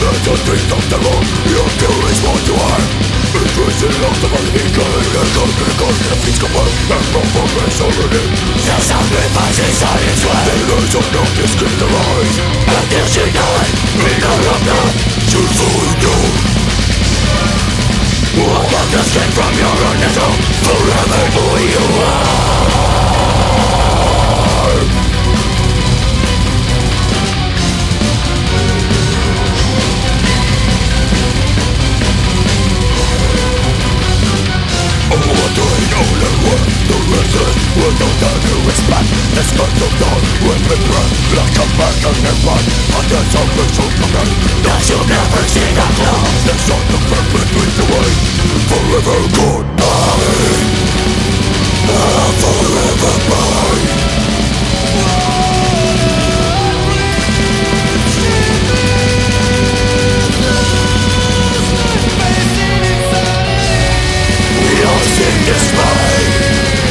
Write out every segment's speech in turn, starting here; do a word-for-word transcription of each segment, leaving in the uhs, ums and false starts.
It's a dream of terror. Your fear is what you are. Increasing out of all the good. And come to the court in a peace cover. And performance already. Self-sacrifice is on its way. The illusion of this gift arise. Until she died, interrupted. Choosing you. Walk out the skin from your own nature. Forever who you are. Without any respect, the skirt of dawn will be burned like a burning run. But there's always some command that you'll never see the close. The sun of purpose leads the way. Forever goodbye. Ah, forever bye. Lost in dismay.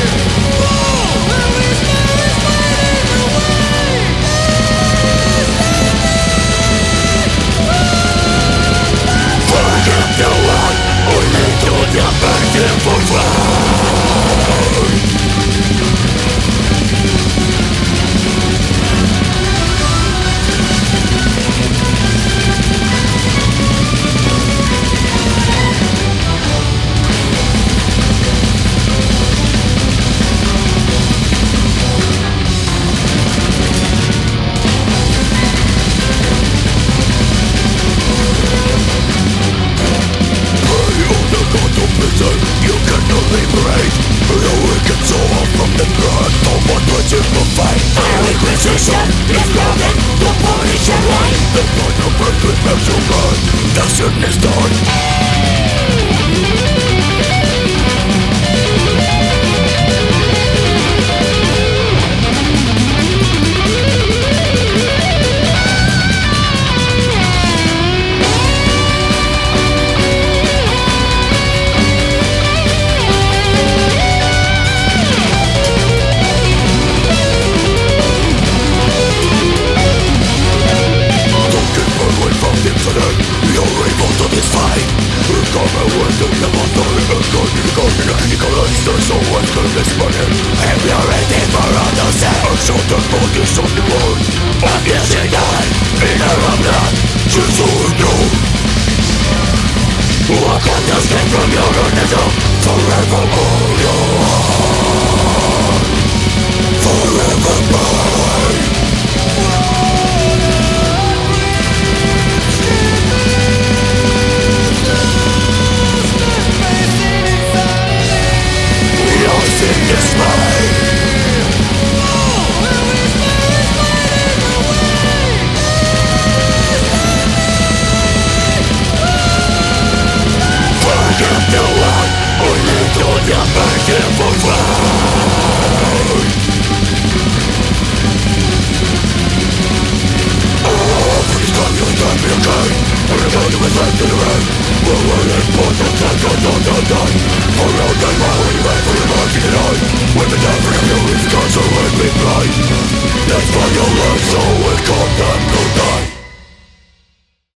The one only to the burden for flight. You cannot liberate the wicked soul from the blood of what was in the fight. Our inquisition is broken, the polish your light. The blood of earth will melt your blood. The sin is done. You're able to this fight. Come away to the bottom. Go to the golden critical answer. So what could this morning? And you're ready for others. I saw the bodies on the road. Until she died, in her own blood. Choosing you. Walk out the skin from your own nature. Forevermore you are. Forever mine. In dismay. Forget the one only to the burden for flight. Oh, please come your time be okay. Everybody was left to the right. We're waiting for the time to die, die, die. For all time while we wait for the mark in the night. When the time for the fury is gone, so let me blind. That's why your love so will come down.